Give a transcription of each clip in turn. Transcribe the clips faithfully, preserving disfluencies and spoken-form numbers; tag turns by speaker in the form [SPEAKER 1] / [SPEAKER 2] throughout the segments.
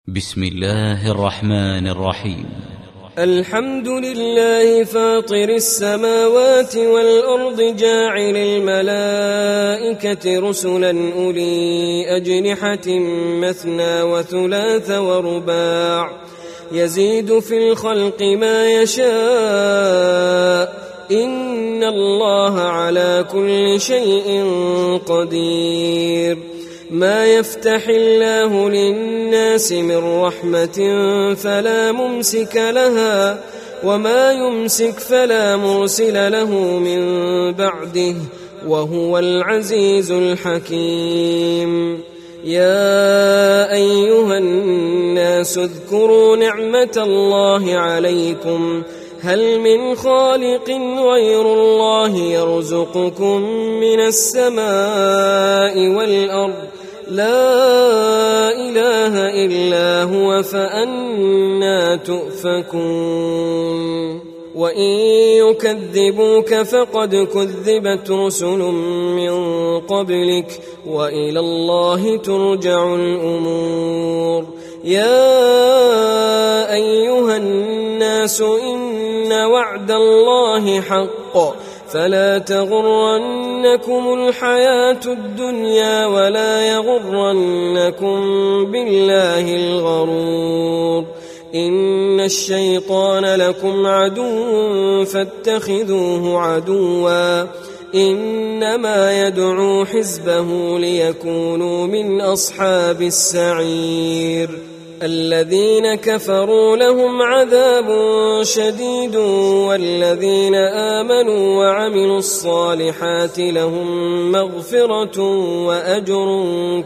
[SPEAKER 1] بسم الله الرحمن الرحيم.
[SPEAKER 2] الحمد لله فاطر السماوات والأرض جاعل الملائكة رسلا أولي أجنحة مثنى وثلاث ورباع يزيد في الخلق ما يشاء إن الله على كل شيء قدير. ما يفتح الله للناس من رحمة فلا ممسك لها وما يمسك فلا مرسل له من بعده وهو العزيز الحكيم. يا أيها الناس اذكروا نعمة الله عليكم هل من خالق غير الله يرزقكم من السماء والأرض لا إله إلا هو فأنى تؤفكون. وإن يكذبوك فقد كذبت رسل من قبلك وإلى الله ترجع الأمور. يا أيها الناس إن وعد الله حق فلا تغرنكم الحياة الدنيا ولا يغرنكم بالله الغرور. إن الشيطان لكم عدو فاتخذوه عدوا إنما يدعو حزبه ليكونوا من أصحاب السعير. الذين كفروا لهم عذاب شديد والذين آمنوا وعملوا الصالحات لهم مغفرة وأجر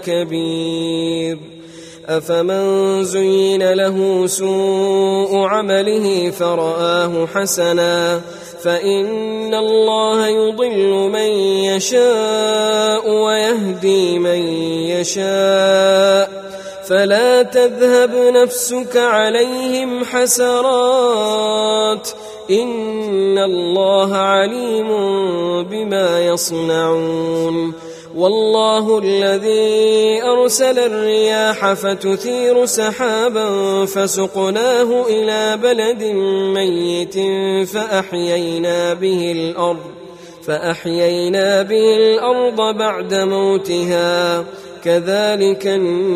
[SPEAKER 2] كبير. أفمن زين له سوء عمله فرآه حسنا فإن الله يضل من يشاء ويهدي من يشاء فلا تذهب نفسك عليهم حسرات إن الله عليم بما يصنعون. والله الذي أرسل الرياح فتثير سحابا فسقناه إلى بلد ميت فأحيينا به الأرض فأحيينا به الأرض بعد موتها كذلك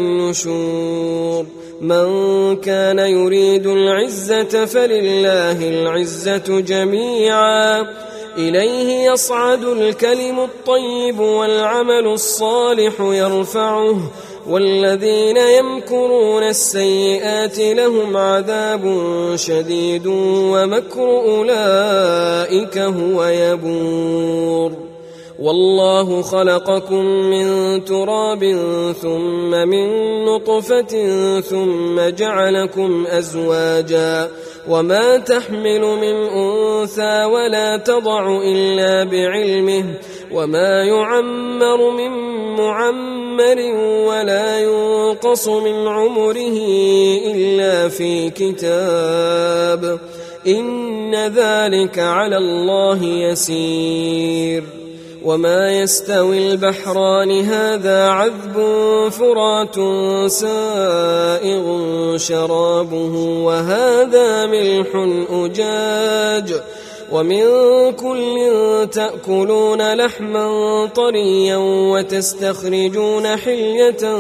[SPEAKER 2] النشور. من كان يريد العزة فلله العزة جميعا إليه يصعد الكلم الطيب والعمل الصالح يرفعه والذين يمكرون السيئات لهم عذاب شديد ومكر أولئك هو يبور. والله خلقكم من تراب ثم من نطفة ثم جعلكم أزواجا وما تحمل من أنثى ولا تضع إلا بعلمه وما يعمر من معمر ولا ينقص من عمره إلا في كتاب إن ذلك على الله يسير. وما يستوي البحران هذا عذب فرات سائغ شرابه وهذا ملح أجاج ومن كل تأكلون لحما طريا وتستخرجون حلية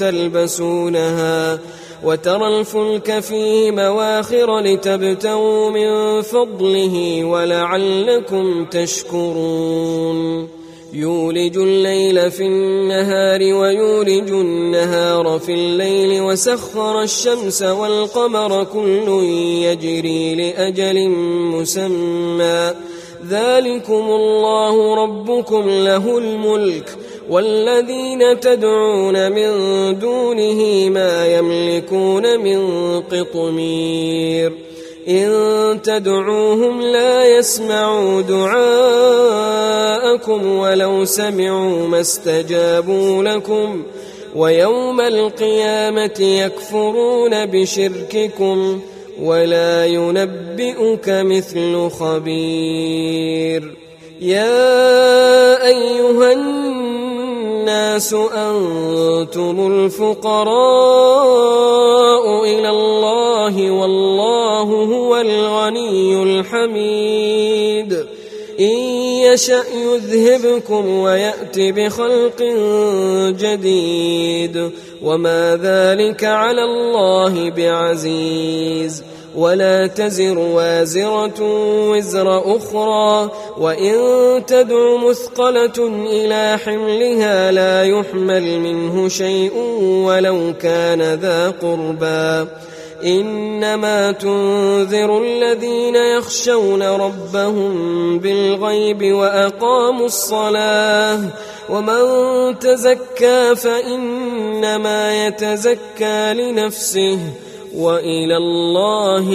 [SPEAKER 2] تلبسونها وترى الفلك فيه مواخر لتبتغوا من فضله ولعلكم تشكرون. يولج الليل في النهار ويولج النهار في الليل وسخر الشمس والقمر كل يجري لأجل مسمى ذلكم الله ربكم له الملك والذين تدعون من دونه ما يملكون من قطمير. إن تدعوهم لا يسمعوا دعاءكم ولو سمعوا ما استجابوا لكم ويوم القيامة يكفرون بشرككم ولا ينبئك مثل خبير. يا أيها الناس الناس أنتم الفقراء حميد إن يشأ يذهبكم ويأت بخلق جديد وما ذلك على الله بعزيز ولا تزر وازرة وزر أخرى وإن تدع مثقلة إلى حملها لا يحمل منه شيء ولو كان ذا قربى إنما تنذر الذين يخشون ربهم بالغيب وأقاموا الصلاة ومن تزكى فإنما يتزكى لنفسه وإلى الله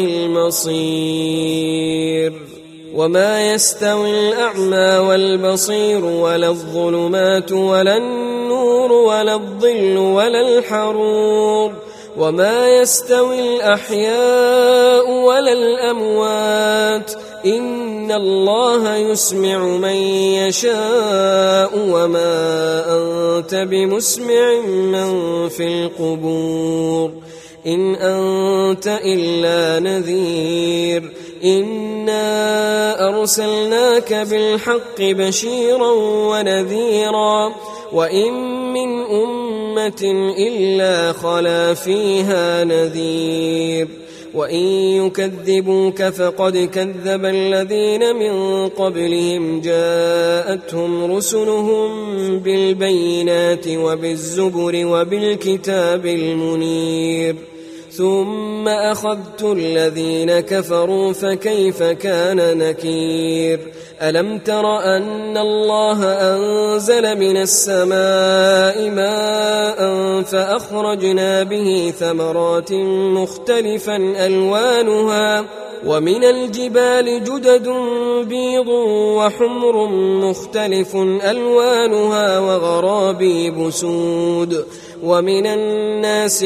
[SPEAKER 2] المصير وما يستوي الأعمى والبصير ولا الظلمات ولا النور ولا الظل ولا الحرور وما يستوي الأحياء ولا الأموات إن الله يسمع من يشاء وما أنت بمسمع من في القبور إن أنت إلا نذير إنا أرسلناك بالحق بشيرا ونذيرا وإن من أمة إلا خلا فيها نذير وإن يكذبوك فقد كذب الذين من قبلهم جاءتهم رسلهم بالبينات وبالزبر وبالكتاب المنير ثم أخذت الذين كفروا فكيف كان نكير ألم تر أن الله أنزل من السماء ماء فأخرجنا به ثمرات مختلفا ألوانها ومن الجبال جدد بيض وحمر مختلف ألوانها وغرابيب سود ومن الناس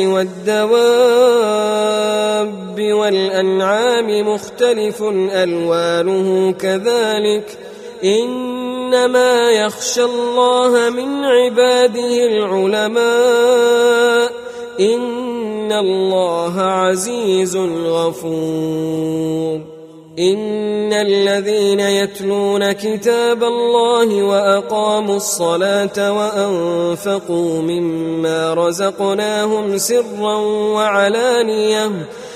[SPEAKER 2] والدواب والأنعام مختلف ألوانه كذلك إنما يخشى الله من عباده العلماء إن الله عزيز غفور إن الذين يتلون كتاب الله وأقاموا الصلاة وأنفقوا مما رزقناهم سرا وعلانية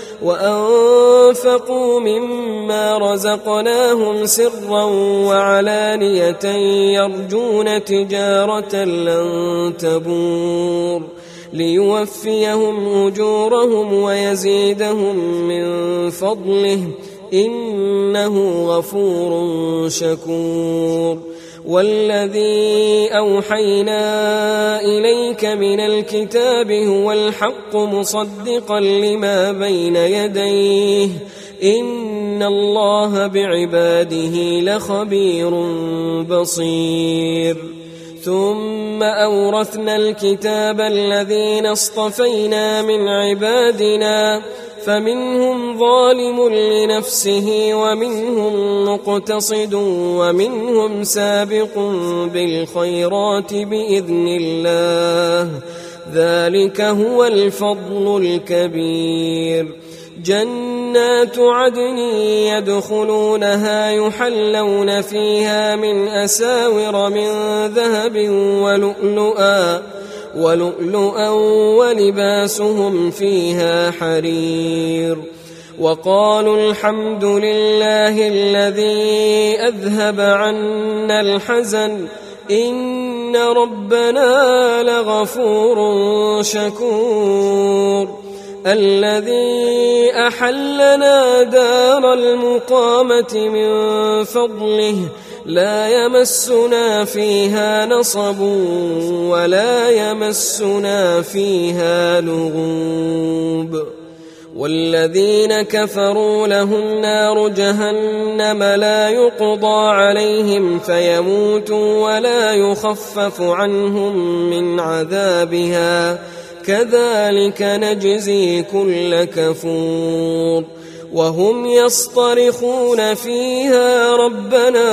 [SPEAKER 2] وأنفقوا مما رزقناهم سرا وعلانية يرجون تجارة لن تبور ليوفيهم أجورهم ويزيدهم من فضله إنه غفور شكور والذي أوحينا إليك من الكتاب هو الحق مصدقا لما بين يديه إن الله بعباده لخبير بصير ثم أورثنا الكتاب الذين اصطفينا من عبادنا فمنهم ظالم لنفسه ومنهم مقتصد ومنهم سابق بالخيرات بإذن الله ذلك هو الفضل الكبير جنات عدن يدخلونها يحلون فيها من أساور من ذهب ولؤلؤا ولؤلؤا ولباسهم فيها حرير وقالوا الحمد لله الذي أذهب عنا الحزن إن ربنا لغفور شكور الذي أحلنا دار المقامة من فضله لا يمسنا فيها نصب ولا يمسنا فيها لغوب والذين كفروا لهم نار جهنم لا يقضى عليهم فيموتوا ولا يخفف عنهم من عذابها كذلك نجزي كل كفور وهم يصطرخون فيها ربنا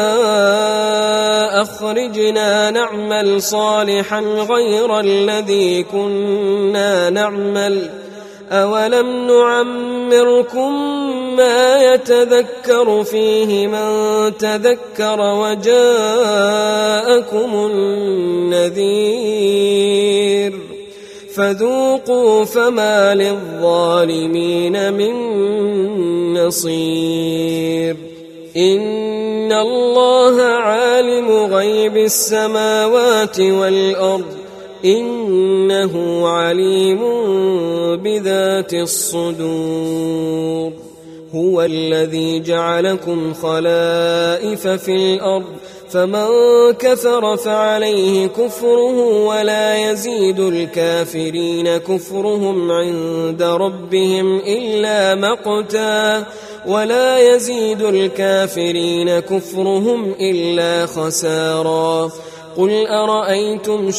[SPEAKER 2] أخرجنا نعمل صالحا غير الذي كنا نعمل أولم نعمركم ما يتذكر فيه من تذكر وجاءكم النذير فذوقوا فما للظالمين من نصير إن الله عالم غيب السماوات والأرض إنه عليم بذات الصدور هو الذي جعلكم خلائف في الأرض فمن كفر فعليه كفره ولا يزيد الكافرين كفرهم عند ربهم إلا مقتا ولا يزيد الكافرين كفرهم إلا خسارا قل أرأيتم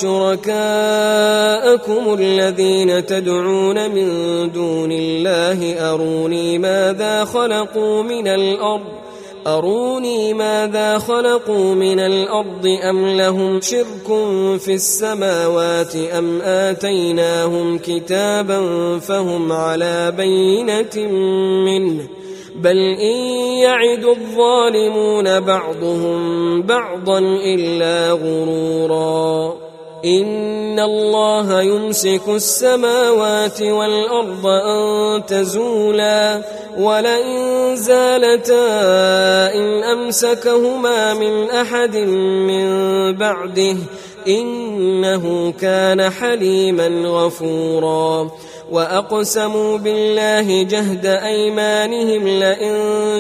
[SPEAKER 2] شركاءكم الذين تدعون من دون الله أروني ماذا خلقوا من الأرض أروني ماذا خلقوا من الأرض أم لهم شرك في السماوات أم آتيناهم كتابا فهم على بينة منه بل إن يعد الظالمون بعضهم بعضا إلا غرورا إن الله يمسك السماوات والأرض أن تزولا ولئن زالتا إن أمسكهما من أحد من بعده إنه كان حليما غفورا وأقسموا بالله جهد أيمانهم لئن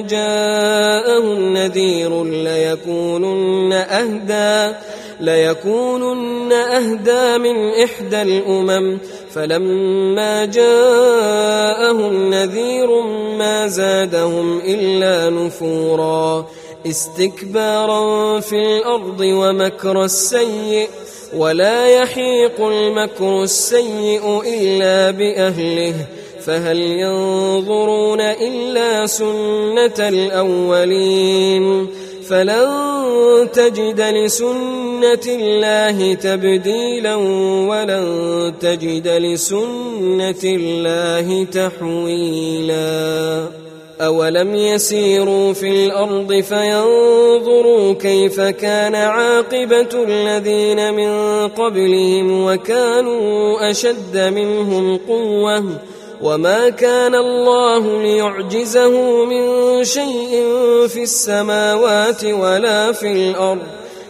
[SPEAKER 2] جاءهم نذير ليكونن أهدى ليكونن أهدى من إحدى الأمم فلما جاءهم نذير ما زادهم إلا نفورا استكبارا في الأرض ومكر السيء ولا يحيق المكر السيء إلا بأهله فهل ينظرون إلا سنة الأولين فلن تجد لسنة الله تبديلا ولن تجد لسنة الله تحويلا أولم يسيروا في الأرض فينظروا كيف كان عاقبة الذين من قبلهم وكانوا أشد منهم قوة وما كان الله ليعجزه من شيء في السماوات ولا في الأرض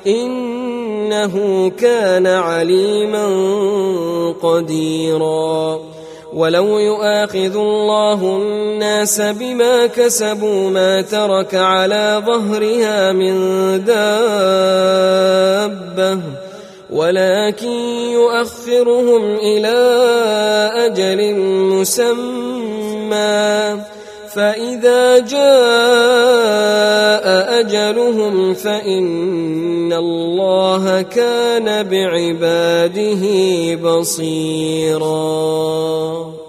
[SPEAKER 2] إنه كان عليما قديرا ولو يؤاخذ الله الناس بما كسبوا ما ترك على ظهرها من دابة ولكن يؤخرهم إلى أجل مسمى فإذا جاء أجلهم فإن الله كان بعباده بصيراً